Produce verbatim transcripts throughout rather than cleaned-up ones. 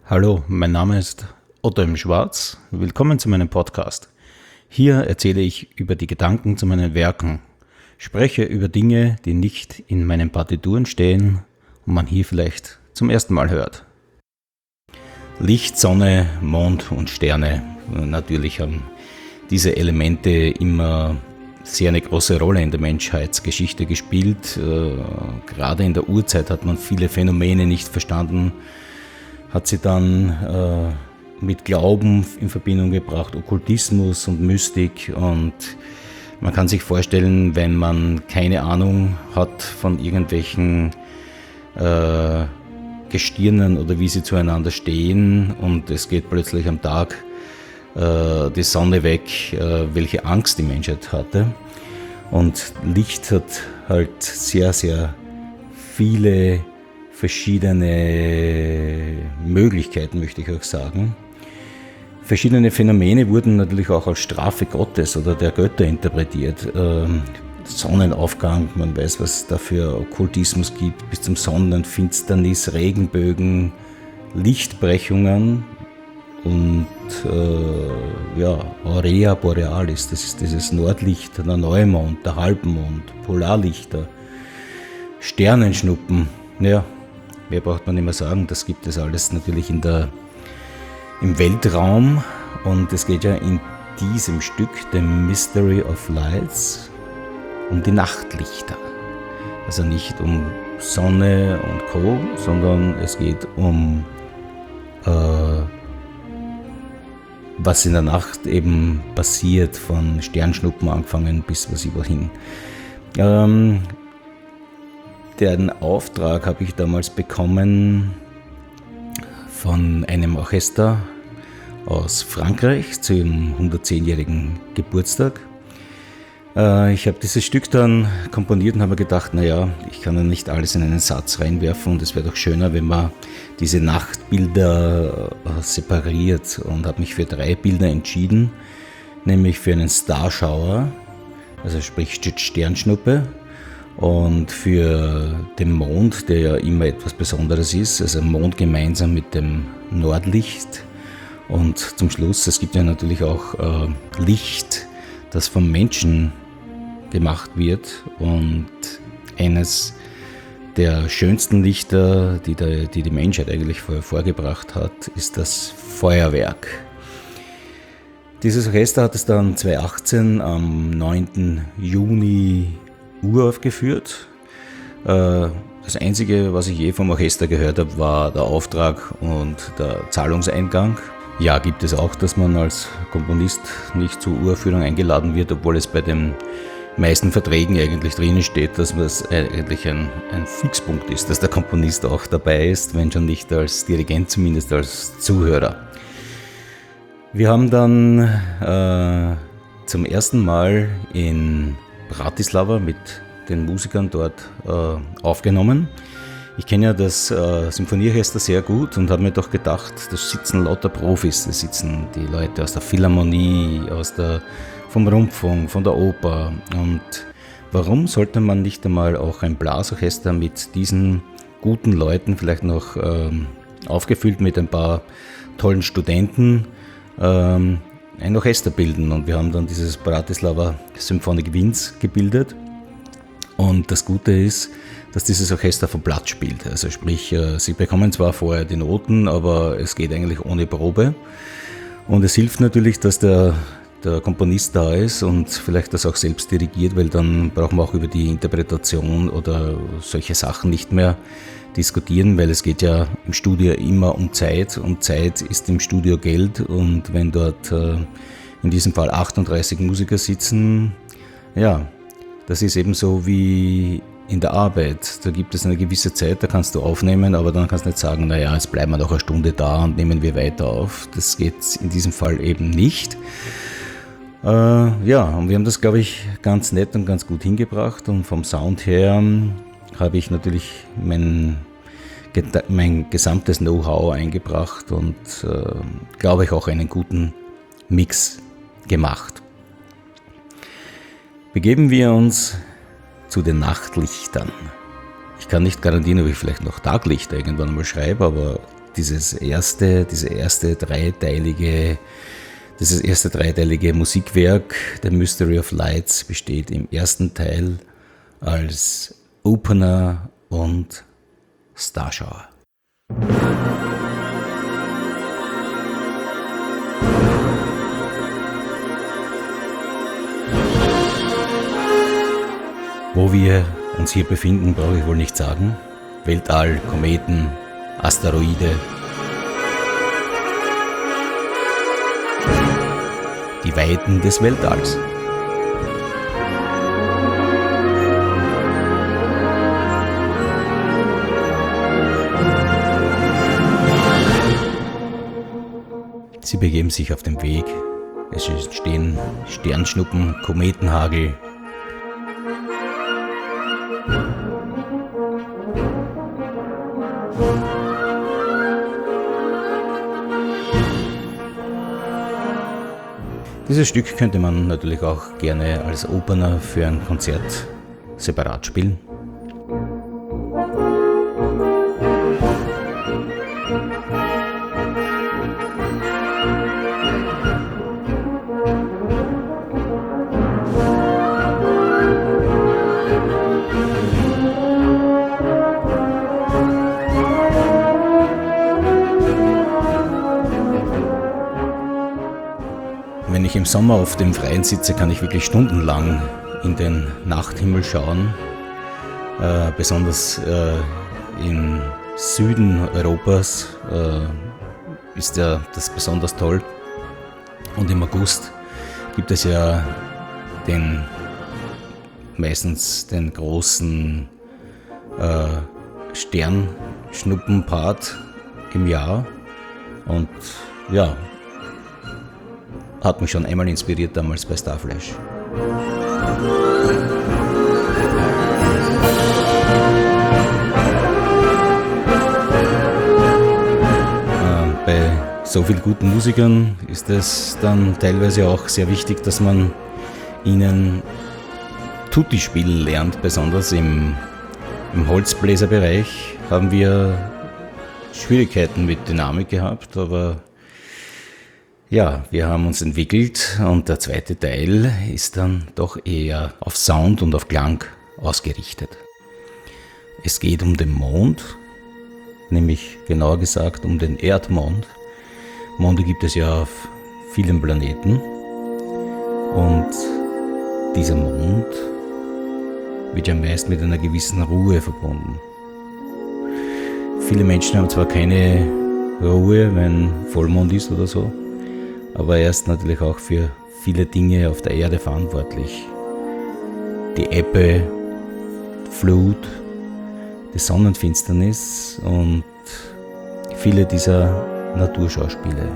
Hallo, mein Name ist Otto im Schwarz. Willkommen zu meinem Podcast. Hier erzähle ich über die Gedanken zu meinen Werken, spreche über Dinge, die nicht in meinen Partituren stehen und man hier vielleicht zum ersten Mal hört. Licht, Sonne, Mond und Sterne. Natürlich haben diese Elemente immer sehr eine große Rolle in der Menschheitsgeschichte gespielt. Äh, gerade in der Urzeit hat man viele Phänomene nicht verstanden, hat sie dann äh, mit Glauben in Verbindung gebracht, Okkultismus und Mystik, und man kann sich vorstellen, wenn man keine Ahnung hat von irgendwelchen äh, Gestirnen oder wie sie zueinander stehen und es geht plötzlich am Tag äh, die Sonne weg, äh, welche Angst die Menschheit hatte. Und Licht hat halt sehr, sehr viele verschiedene Möglichkeiten, möchte ich auch sagen. Verschiedene Phänomene wurden natürlich auch als Strafe Gottes oder der Götter interpretiert. Ähm, Sonnenaufgang, man weiß, was es da für Okkultismus gibt, bis zum Sonnenfinsternis, Regenbögen, Lichtbrechungen und äh, ja, Aurea Borealis, das ist dieses Nordlicht, der Neumond, der Halbmond, Polarlichter, Sternenschnuppen, ja. Mehr braucht man nicht mehr sagen, das gibt es alles natürlich in der, im Weltraum, und es geht ja in diesem Stück, The Mystery of Lights, um die Nachtlichter. Also nicht um Sonne und Co., sondern es geht um äh, was in der Nacht eben passiert, von Sternschnuppen angefangen bis was überhin. Ähm, Den Auftrag habe ich damals bekommen von einem Orchester aus Frankreich zu ihrem hundertzehnjährigen Geburtstag. Ich habe dieses Stück dann komponiert und habe mir gedacht, naja, ich kann ja nicht alles in einen Satz reinwerfen und es wäre doch schöner, wenn man diese Nachtbilder separiert, und habe mich für drei Bilder entschieden, nämlich für einen Starshower, also sprich Sternschnuppe, und für den Mond, der ja immer etwas Besonderes ist, also Mond gemeinsam mit dem Nordlicht. Und zum Schluss, es gibt ja natürlich auch äh, Licht, das vom Menschen gemacht wird. Und eines der schönsten Lichter, die der, die, die Menschheit eigentlich vorher vorgebracht hat, ist das Feuerwerk. Dieses Orchester hat es dann zweitausendachtzehn am neunten Juni uraufgeführt. Das Einzige, was ich je vom Orchester gehört habe, war der Auftrag und der Zahlungseingang. Ja, gibt es auch, dass man als Komponist nicht zur Uraufführung eingeladen wird, obwohl es bei den meisten Verträgen eigentlich drinnen steht, dass es eigentlich ein, ein Fixpunkt ist, dass der Komponist auch dabei ist, wenn schon nicht als Dirigent, zumindest als Zuhörer. Wir haben dann äh, zum ersten Mal in Bratislava mit den Musikern dort äh, aufgenommen. Ich kenne ja das äh, Symphonieorchester sehr gut und habe mir doch gedacht, da sitzen lauter Profis, da sitzen die Leute aus der Philharmonie, aus der, vom Rundfunk, von der Oper, und warum sollte man nicht einmal auch ein Blasorchester mit diesen guten Leuten, vielleicht noch ähm, aufgefüllt mit ein paar tollen Studenten, ähm, ein Orchester bilden, und wir haben dann dieses Bratislava Symphonic Winds gebildet. Und das Gute ist, dass dieses Orchester vom Blatt spielt. Also sprich, sie bekommen zwar vorher die Noten, aber es geht eigentlich ohne Probe. Und es hilft natürlich, dass der, der Komponist da ist und vielleicht das auch selbst dirigiert, weil dann brauchen wir auch über die Interpretation oder solche Sachen nicht mehr diskutieren, weil es geht ja im Studio immer um Zeit, und Zeit ist im Studio Geld, und wenn dort äh, in diesem Fall achtunddreißig Musiker sitzen, ja, das ist eben so wie in der Arbeit. Da gibt es eine gewisse Zeit, da kannst du aufnehmen, aber dann kannst du nicht sagen, naja, jetzt bleiben wir noch eine Stunde da und nehmen wir weiter auf. Das geht in diesem Fall eben nicht. Äh, ja, und wir haben das, glaube ich, ganz nett und ganz gut hingebracht, und vom Sound her habe ich natürlich mein, mein gesamtes Know-how eingebracht und äh, glaube ich auch einen guten Mix gemacht. Begeben wir uns zu den Nachtlichtern. Ich kann nicht garantieren, ob ich vielleicht noch Taglichter irgendwann mal schreibe, aber dieses erste, diese erste dreiteilige, dieses erste dreiteilige Musikwerk, The Mystery of Lights, besteht im ersten Teil als Opener und Starshower. Wo wir uns hier befinden, brauche ich wohl nicht sagen. Weltall, Kometen, Asteroide. Die Weiten des Weltalls. Sie begeben sich auf den Weg. Es entstehen Sternschnuppen, Kometenhagel. Dieses Stück könnte man natürlich auch gerne als Opener für ein Konzert separat spielen. Wenn ich im Sommer auf dem Freien sitze, kann ich wirklich stundenlang in den Nachthimmel schauen. Äh, besonders äh, im Süden Europas äh, ist ja das besonders toll. Und im August gibt es ja den meistens den großen äh, Sternschnuppenpart im Jahr. Und ja, hat mich schon einmal inspiriert damals bei Starflash. Äh, bei so vielen guten Musikern ist es dann teilweise auch sehr wichtig, dass man ihnen Tutti spielen lernt. Besonders im, im Holzbläserbereich haben wir Schwierigkeiten mit Dynamik gehabt, aber ja, wir haben uns entwickelt und der zweite Teil ist dann doch eher auf Sound und auf Klang ausgerichtet. Es geht um den Mond, nämlich genauer gesagt um den Erdmond. Monde gibt es ja auf vielen Planeten und dieser Mond wird ja meist mit einer gewissen Ruhe verbunden. Viele Menschen haben zwar keine Ruhe, wenn Vollmond ist oder so, aber er ist natürlich auch für viele Dinge auf der Erde verantwortlich. Die Ebbe, Flut, die Sonnenfinsternis und viele dieser Naturschauspiele.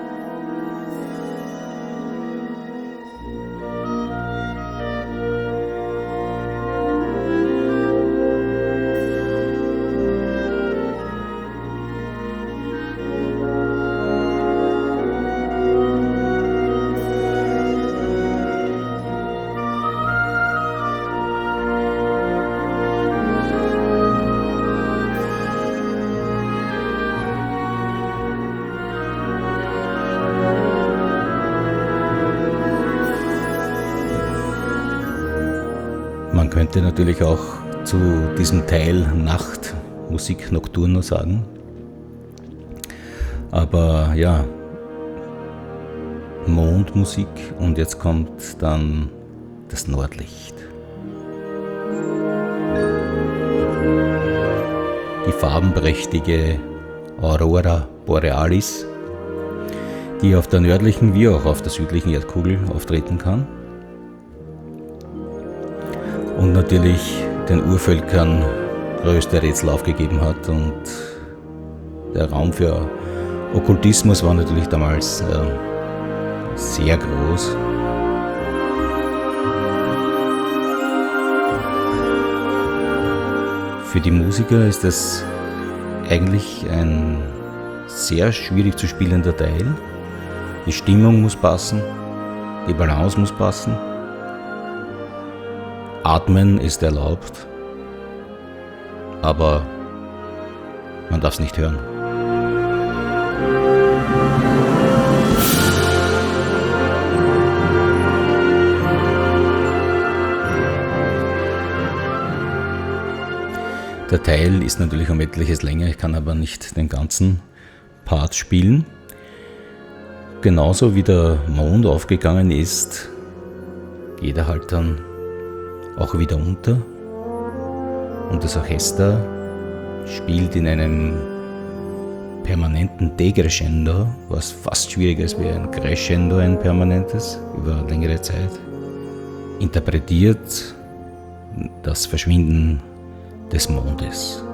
Man könnte natürlich auch zu diesem Teil Nachtmusik Nocturno sagen. Aber ja, Mondmusik und jetzt kommt dann das Nordlicht. Die farbenprächtige Aurora Borealis, die auf der nördlichen wie auch auf der südlichen Erdkugel auftreten kann. Und natürlich den Urvölkern größte Rätsel aufgegeben hat. Und der Raum für Okkultismus war natürlich damals äh, sehr groß. Für die Musiker ist es eigentlich ein sehr schwierig zu spielender Teil. Die Stimmung muss passen, die Balance muss passen. Atmen ist erlaubt, aber man darf es nicht hören. Der Teil ist natürlich um etliches länger, ich kann aber nicht den ganzen Part spielen. Genauso wie der Mond aufgegangen ist, geht er halt dann auch wieder unter. Und das Orchester spielt in einem permanenten Decrescendo, was fast schwieriger ist wie ein Crescendo, ein permanentes, über längere Zeit, interpretiert das Verschwinden des Mondes.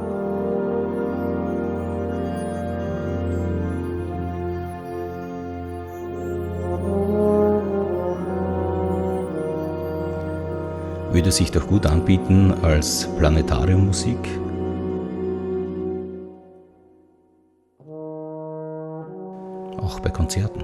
Würde sich doch gut anbieten als Planetariummusik. Auch bei Konzerten.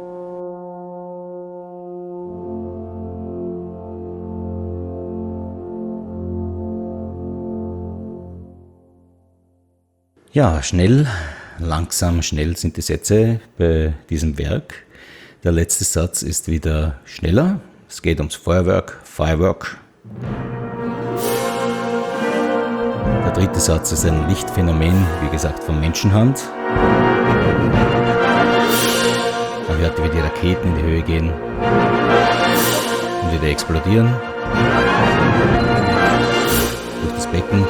Ja, schnell, langsam, schnell sind die Sätze bei diesem Werk. Der letzte Satz ist wieder schneller. Es geht ums Feuerwerk, Firework. Der dritte Satz ist ein Lichtphänomen, wie gesagt, von Menschenhand. Man hört, wie die Raketen in die Höhe gehen und wieder explodieren durch das Becken.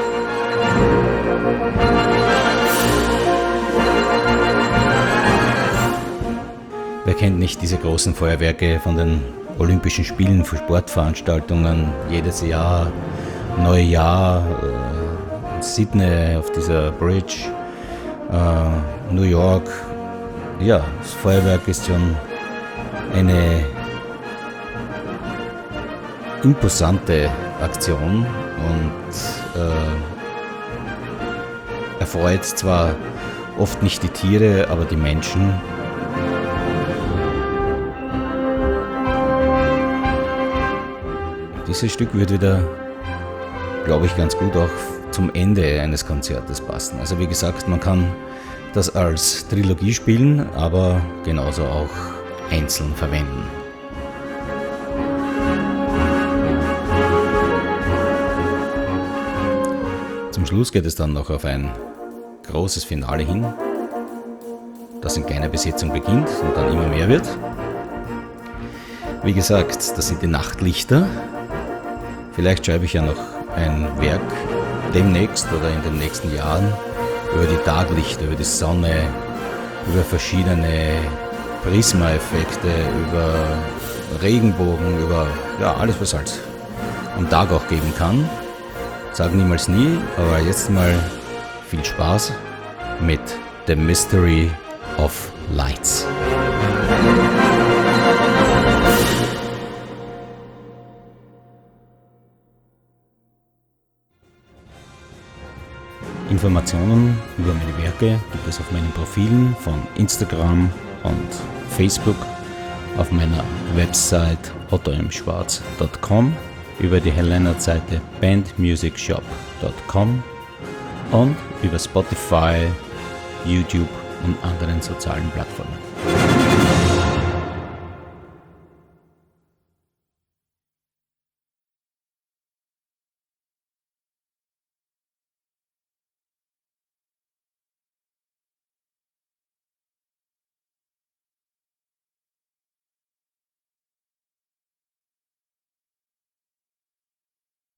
Wer kennt nicht diese großen Feuerwerke von den Olympischen Spielen, für Sportveranstaltungen, jedes Jahr, Neujahr, äh, Sydney auf dieser Bridge, äh, New York. Ja, das Feuerwerk ist schon eine imposante Aktion und äh, erfreut zwar oft nicht die Tiere, aber die Menschen. Dieses Stück wird wieder, glaube ich, ganz gut auch zum Ende eines Konzertes passen. Also wie gesagt, man kann das als Trilogie spielen, aber genauso auch einzeln verwenden. Zum Schluss geht es dann noch auf ein großes Finale hin, das in kleiner Besetzung beginnt und dann immer mehr wird. Wie gesagt, das sind die Nachtlichter. Vielleicht schreibe ich ja noch ein Werk demnächst oder in den nächsten Jahren über die Taglichter, über die Sonne, über verschiedene Prismaeffekte, über Regenbogen, über ja, alles, was halt am Tag auch geben kann. Sag niemals nie, aber jetzt mal viel Spaß mit The Mystery of Lights. Informationen über meine Werke gibt es auf meinen Profilen von Instagram und Facebook, auf meiner Website otto m schwarz punkt com, über die Helena-Seite band music shop punkt com und über Spotify, YouTube und anderen sozialen Plattformen.